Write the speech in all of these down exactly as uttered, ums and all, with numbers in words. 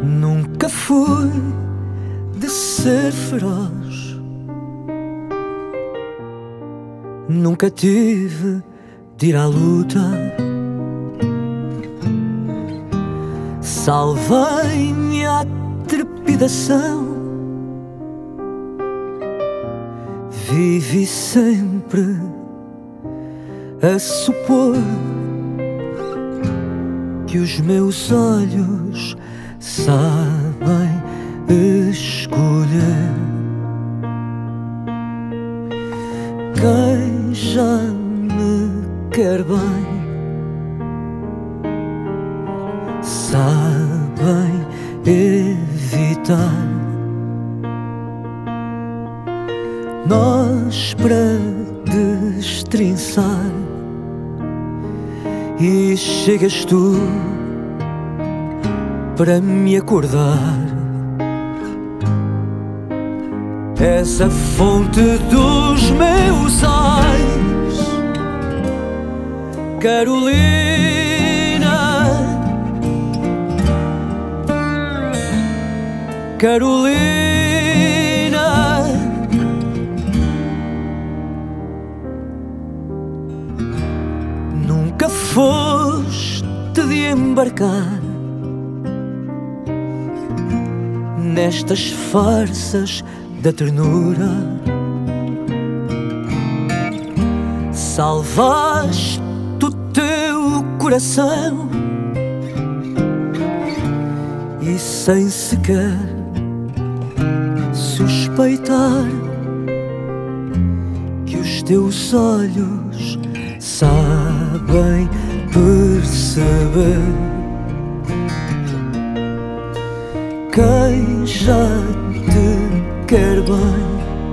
Nunca fui de ser feroz, nunca tive de ir à luta. Salvei-me à trepidação, vivi sempre a supor que os meus olhos sabem escolher. Quem já me quer bem sabem evitar. Nós para destrinçar e chegas tu para me acordar. És a fonte dos meus ais, Carolina. Carolina, nunca foste de embarcar nestas farsas da ternura. Salvaste o teu coração e sem sequer suspeitar que os teus olhos sabem perceber. Quem já te quer bem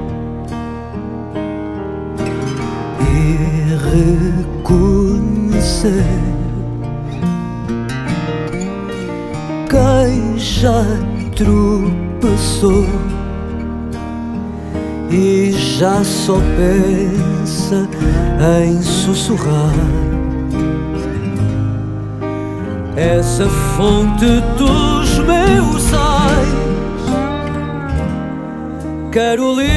e reconhecer. Quem já tropeçou e já só pensa em sussurrar. Essa fonte dos meus ais, Carolina.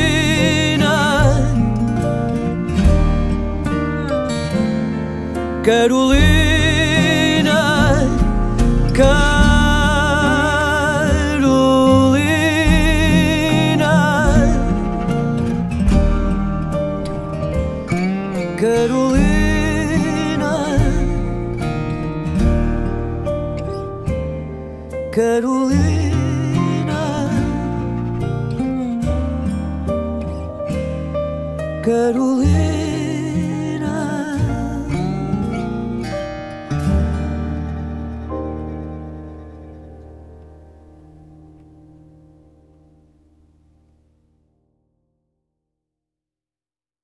Carolina, Carolina, Carolina, Carolina, Carolina.